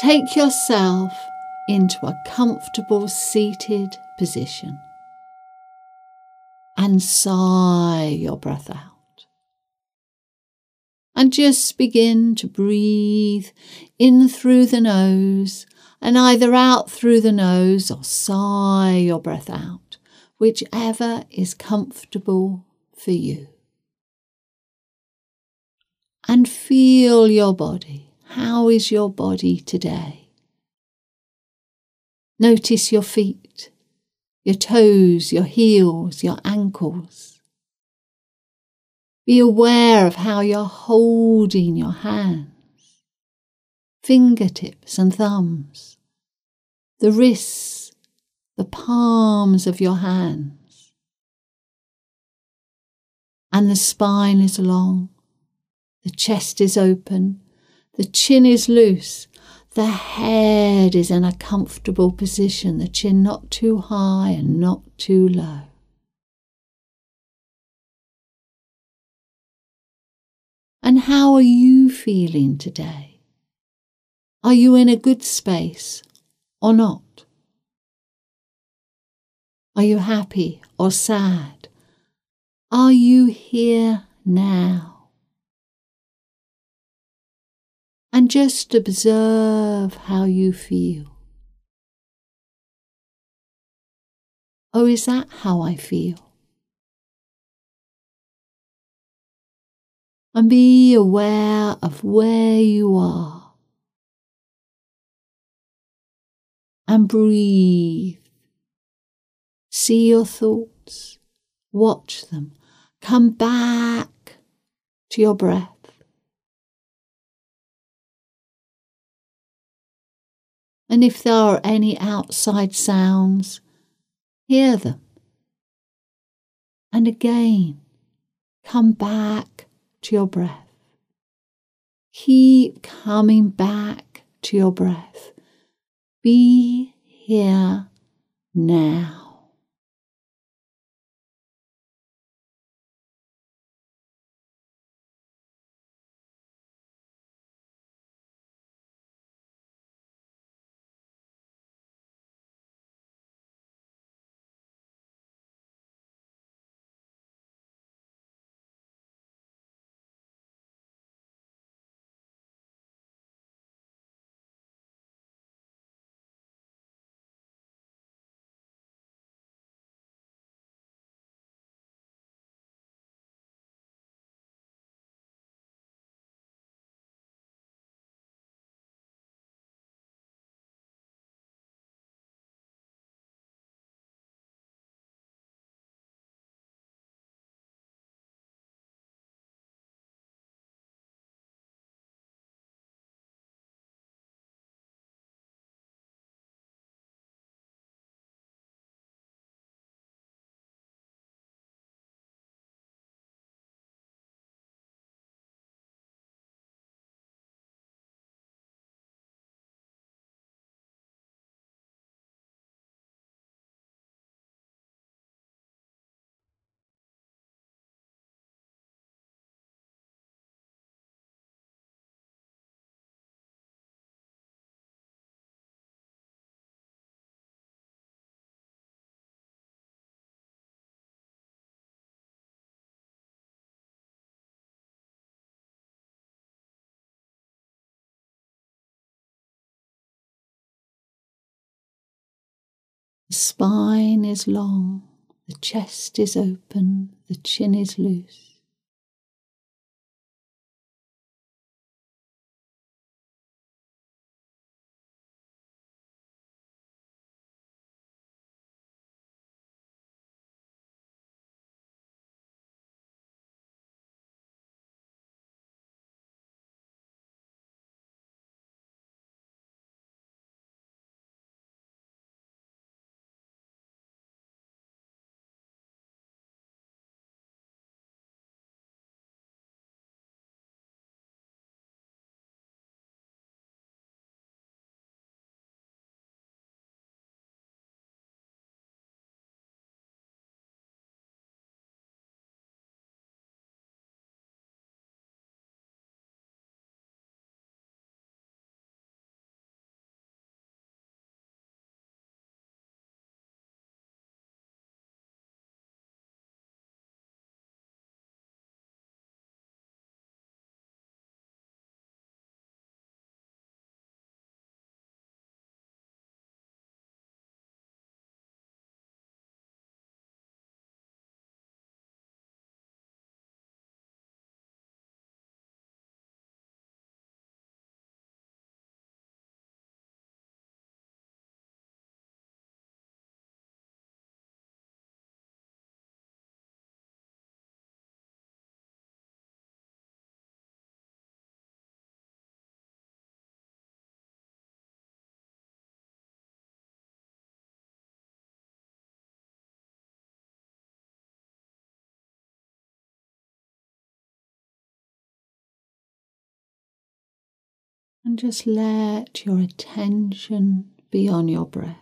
Take yourself into a comfortable seated position and sigh your breath out. And just begin to breathe in through the nose and either out through the nose or sigh your breath out, whichever is comfortable for you. And feel your body. How is your body today? Notice your feet, your toes, your heels, your ankles. Be aware of how you're holding your hands, fingertips and thumbs, the wrists, the palms of your hands. And the spine is long, the chest is open, the chin is loose, the head is in a comfortable position, the chin not too high and not too low. And how are you feeling today? Are you in a good space or not? Are you happy or sad? Are you here now? And just observe how you feel. Oh, is that how I feel? And be aware of where you are. And breathe. See your thoughts. Watch them. Come back to your breath. And if there are any outside sounds, hear them. And again, come back to your breath. Keep coming back to your breath. Be here now. The spine is long, the chest is open, the chin is loose. And just let your attention be on your breath.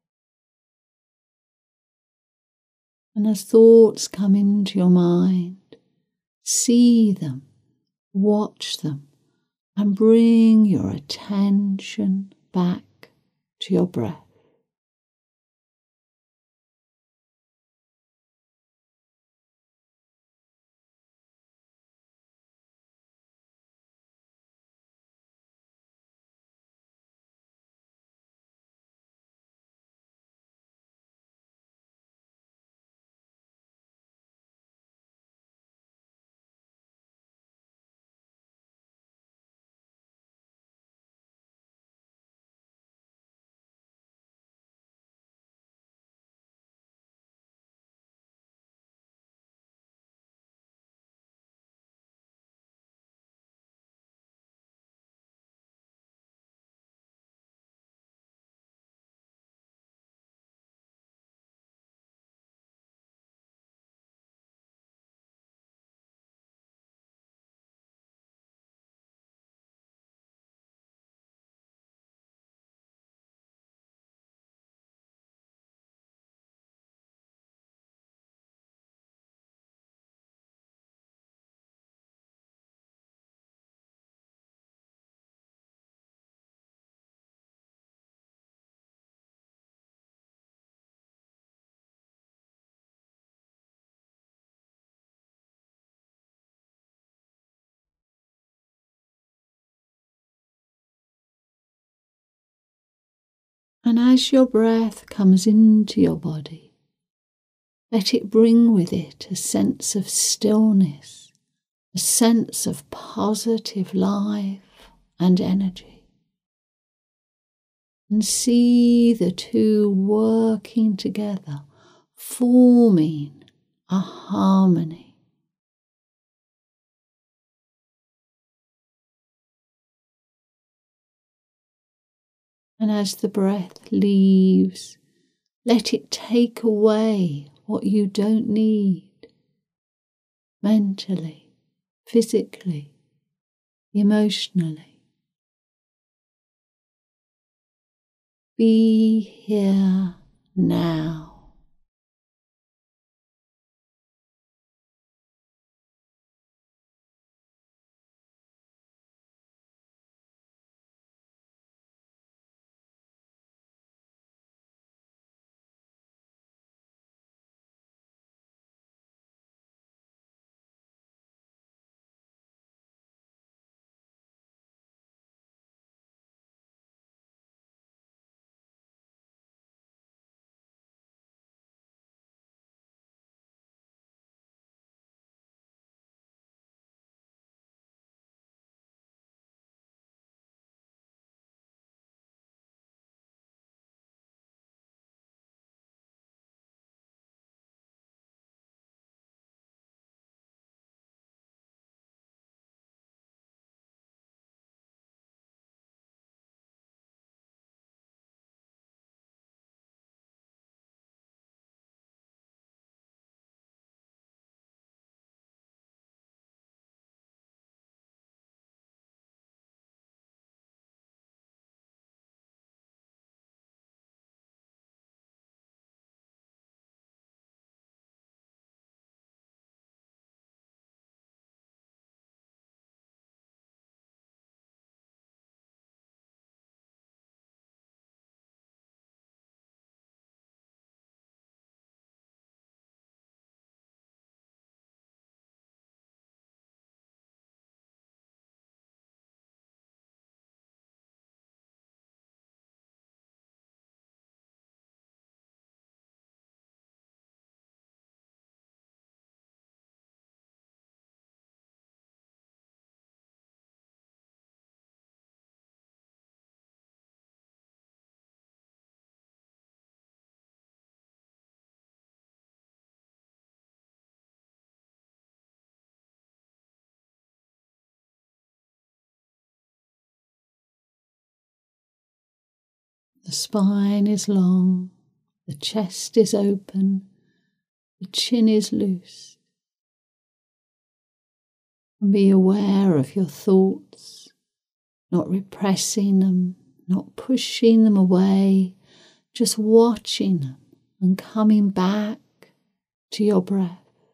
And as thoughts come into your mind, see them, watch them, and bring your attention back to your breath. And as your breath comes into your body, let it bring with it a sense of stillness, a sense of positive life and energy. And see the two working together, forming a harmony. And as the breath leaves, let it take away what you don't need, mentally, physically, emotionally. Be here now. The spine is long, the chest is open, the chin is loose. And be aware of your thoughts, not repressing them, not pushing them away, just watching them and coming back to your breath.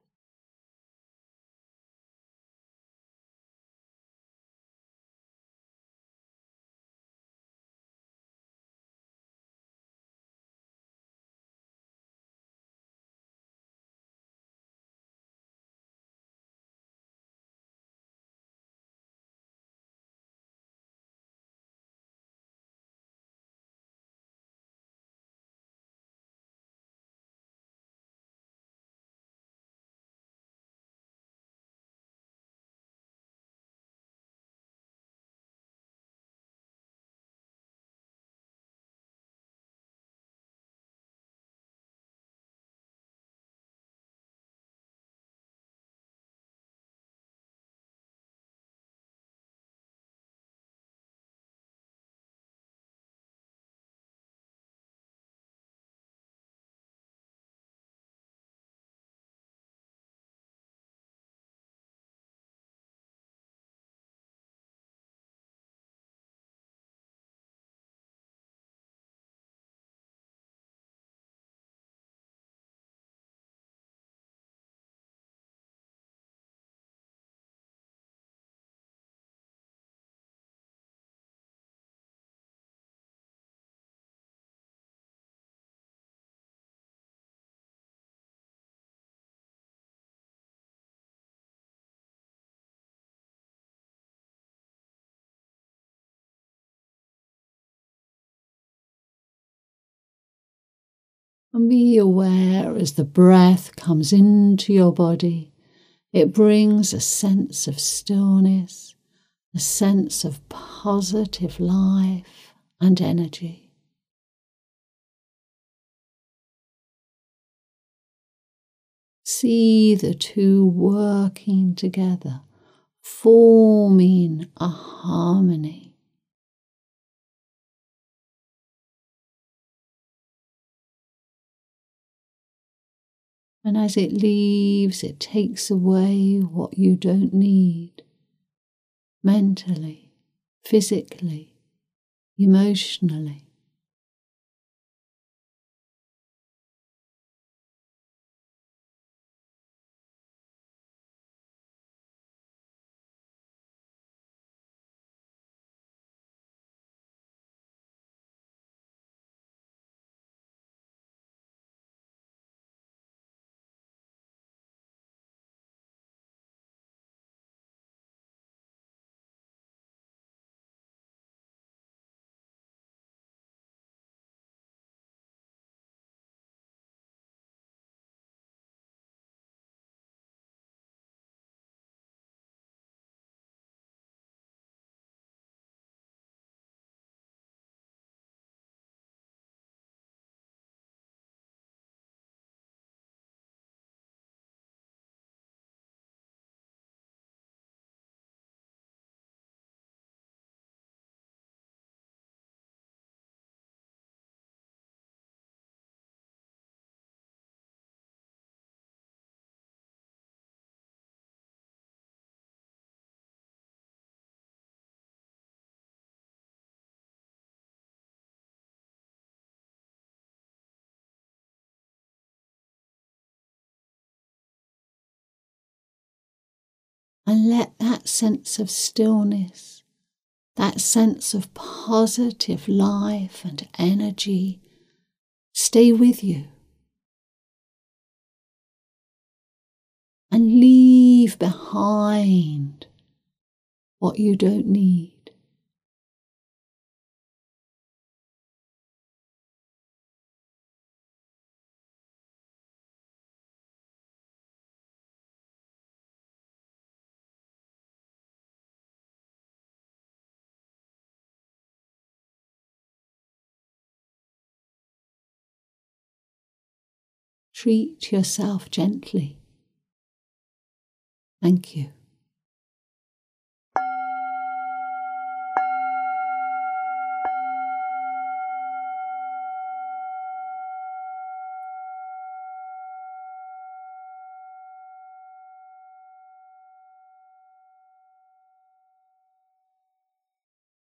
And be aware as the breath comes into your body, it brings a sense of stillness, a sense of positive life and energy. See the two working together, forming a harmony. And as it leaves, it takes away what you don't need, mentally, physically, emotionally. And let that sense of stillness, that sense of positive life and energy stay with you. And leave behind what you don't need. Treat yourself gently. Thank you.